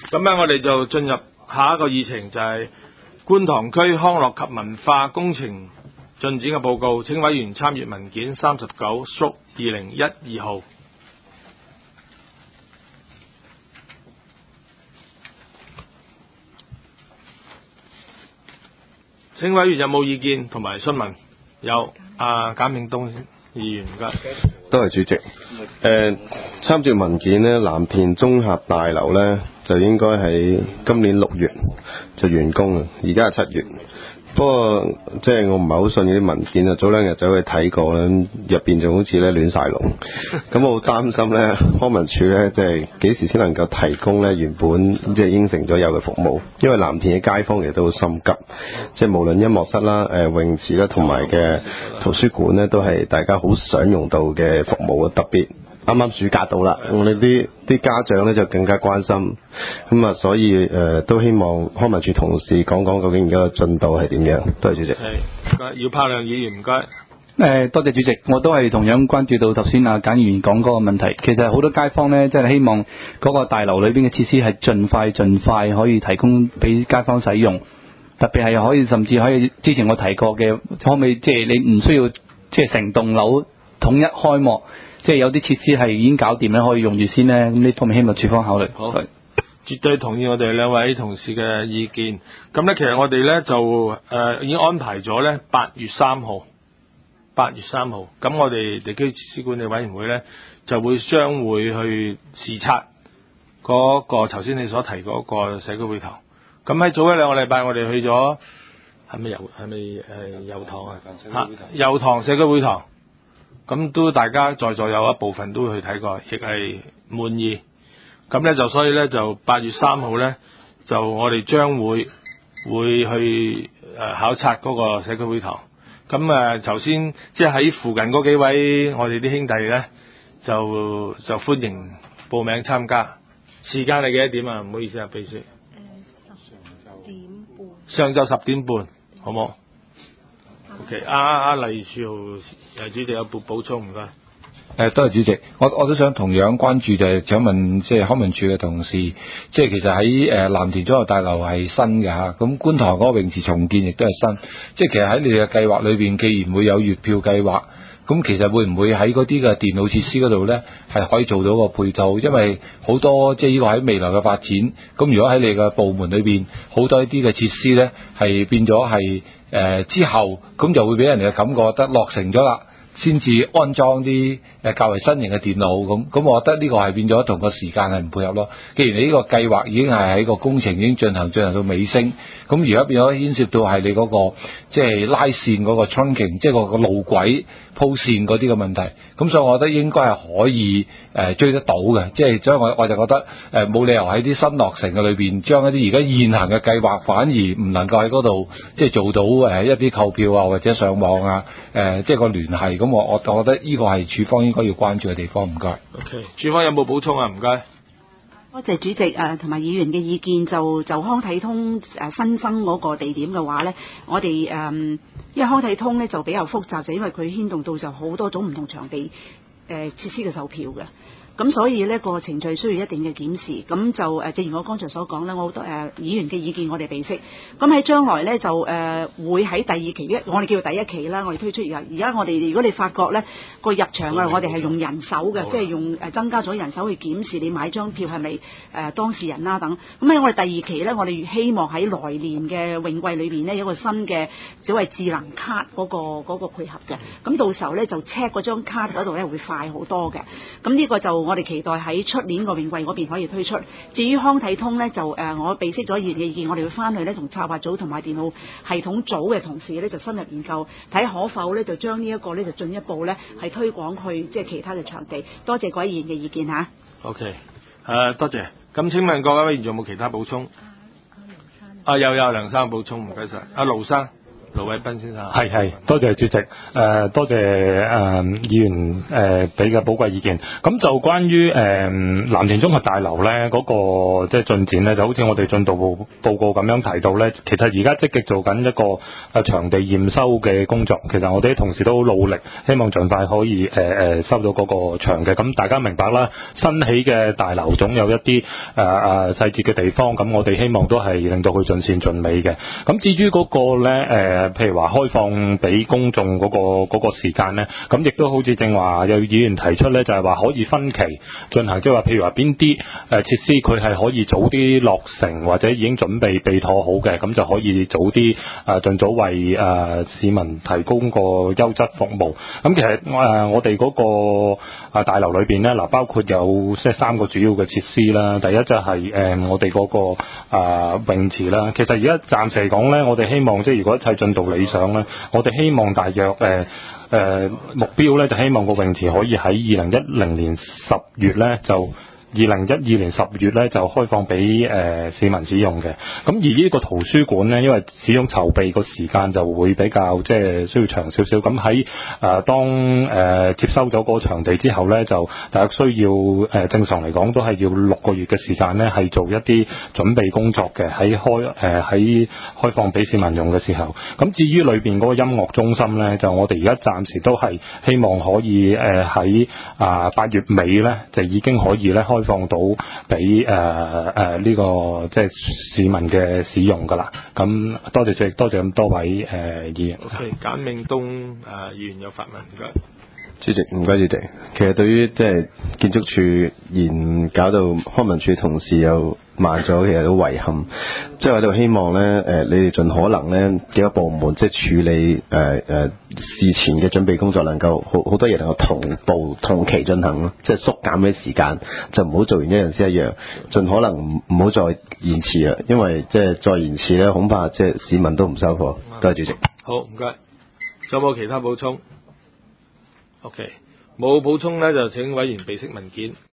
咁咧，我哋就進入下一個議程，就係觀塘區康樂及文化工程進展嘅報告，請委員參閱文件39/2012號。請委員有冇意見同埋詢問？有，簡永東議員，唔該。 多謝主席。參照文件呢，藍田綜合大樓呢，就應該喺今年6月就完工，而家係7月。不過即係我唔係好信啲文件啊，早2日走去睇過咧，入邊就好似咧亂晒龍。咁我好擔心咧，康文署咧即係幾時先能夠提供咧原本即係應承咗有嘅服務？因為藍田嘅街坊其實都好心急，即係無論音樂室啦、泳池啦，同埋嘅圖書館咧，都係大家好想用到嘅服務啊，特別。啱啱暑假到啦，我哋啲家長咧就更加關心，咁啊，所以都希望康文署同事講講究竟而家嘅進度係點樣。多謝主席。 係，姚柏良議員，唔該。 多謝主席，我都係同樣關注到頭先簡議員講嗰個問題。其實好多街坊咧，真係希望嗰個大樓裏邊嘅設施係盡快可以提供俾街坊使用，特別係可以甚至可以之前我提過嘅，可唔可以即係你唔需要即係成棟樓統一開幕？即係有啲設施係已經搞掂咧，可以用住先咧。咁呢方面希望署方考慮。 好，絕對同意我哋兩位同事嘅意見。咁咧，其實我哋咧就已經安排咗咧8月3號。咁我哋地區設施管理委員會咧就將會去視察嗰個頭先你所提嗰個社區會堂。咁喺早1-2個禮拜，我哋去咗係咪油塘啊？油塘社區會堂。咁都大家在座有一部分都去睇過，亦係滿意。咁咧就所以咧就8月3號咧就我哋將會去考察嗰個社區會堂。咁頭先即係喺附近嗰幾位我哋啲兄弟咧就歡迎報名參加。時間係幾多點啊？唔好意思啊，秘書。上晝10點半，好冇？OK，黎柱豪主席有補充，唔該。 多謝主席，我都想同樣關注，就係想問即係康文署嘅同事，即係其實喺藍田綜合大樓係新嘅嚇，咁觀塘嗰個泳池重建亦都係新，即係其實喺你嘅計劃裏邊，既然會有月票計劃，咁其實會唔會喺嗰啲嘅電腦設施嗰度咧係可以做到個配套？因為好多即係呢個喺未來嘅發展，咁如果喺你嘅部門裏邊好多一啲嘅設施咧係變咗係之後，咁就會俾人哋嘅感覺得落成咗啦，先至安裝啲較為新型嘅電腦咁，我覺得呢個係變咗同個時間係唔配合咯。既然你呢個計劃已經係喺個工程已經進行到尾聲，咁而家變咗牽涉到係你嗰個即係拉線嗰個 trunking， 即係個路軌鋪線嗰啲嘅問題。咁所以我覺得應該係可以追得到嘅，即係所以我就覺得冇理由喺啲新落成嘅裏邊將一啲而家現行嘅計劃反而唔能夠喺嗰度即係做到一啲購票啊或者上網啊即係個聯繫。咁我覺得呢個係署方應該要關注嘅地方。唔該。 OK， 署方有冇補充啊？唔該。 多謝主席同埋議員嘅意見，就康體通新增嗰個地點嘅話咧，我哋因為康體通咧就比較複雜，就因為佢牽動到就好多種唔同場地設施嘅售票嘅。咁所以呢個程序需要一定嘅檢視，咁就正如我剛才所講咧，我好多議員嘅意見我哋備悉。咁喺將來咧就會喺第二期我哋叫做第一期啦，我哋推出而家我哋如果你發覺咧個入場啊，我哋係用人手嘅，即係用增加咗人手去檢視你買張票係咪當事人啦等。咁喺我哋第二期咧，我哋希望喺來年嘅泳季裏邊呢，有一個新嘅所謂智能卡嗰個配合嘅。咁到時候咧就 check 嗰張卡嗰度咧會快好多嘅。咁呢個就我哋期待喺出年個泳季嗰邊可以推出。至於康體通咧，就我備悉咗議員嘅意見，我哋會翻去咧同策劃組同埋電腦系統組嘅同事咧就深入研究，睇可否咧就將呢一個咧就進一步咧係推廣去即係其他嘅場地。多謝各位議員嘅意見嚇。 OK， 多謝。咁請問各位議員仲有冇其他補充？有梁生補充，唔該晒。盧盧偉彬先生。 係，多謝主席，多謝議員俾嘅寶貴意見。咁就關於藍田綜合大樓咧嗰個即係進展咧，就好似我哋進度報告咁樣提到咧，其實而家積極做緊一個場地驗收嘅工作。其實我哋啲同事都好努力，希望盡快可以收到嗰個場嘅。咁大家明白啦，新起嘅大樓總有一啲細節嘅地方，咁我哋希望都係令到佢盡善盡美嘅。咁至於嗰個咧譬如話開放俾公眾嗰個時間咧，咁亦都好似正話有議員提出咧，就係話可以分期進行，即係話譬如話邊啲設施佢係可以早啲落成或者已經準備備妥好嘅，咁就可以早啲盡早為市民提供個優質服務。咁其實我哋嗰個大樓裏邊咧，包括有即係3個主要嘅設施啦。第一就係我哋嗰個泳池啦。其實而家暫時嚟講咧，我哋希望即係如果一切進度理想咧，我哋希望大約目標咧就希望個泳池可以喺2010年10月咧就2012年10月咧就開放俾市民使用嘅。咁而呢個圖書館咧，因為始終籌備個時間就會比較即係需要長少少。咁喺當接收咗個場地之後咧，就大約需要正常嚟講都係要6個月嘅時間咧，係做一啲準備工作嘅。喺開放俾市民用嘅時候，咁至於裏邊嗰個音樂中心咧，就我哋而家暫時都係希望可以喺8月尾咧就已經可以咧開放到俾呢個即係市民嘅使用㗎啦。咁多謝主席，多謝咁多位議員。 OK， 簡明東議員有發問，唔該。 主席，唔該主席。其實對於即係建築署現搞到康文署同事又慢咗，其實都遺憾。即係我哋希望咧，你哋盡可能咧幾個部門即係處理事前嘅準備工作，能夠好多嘢能夠同步同期進行咯，即係縮減啲時間，就唔好做完一樣先一樣，盡可能唔好再延遲啦，因為即係再延遲咧，恐怕即係市民都唔收貨。多謝主席。 好，唔該。仲有冇其他補充？OK， 冇補充咧，就請委員備悉文件。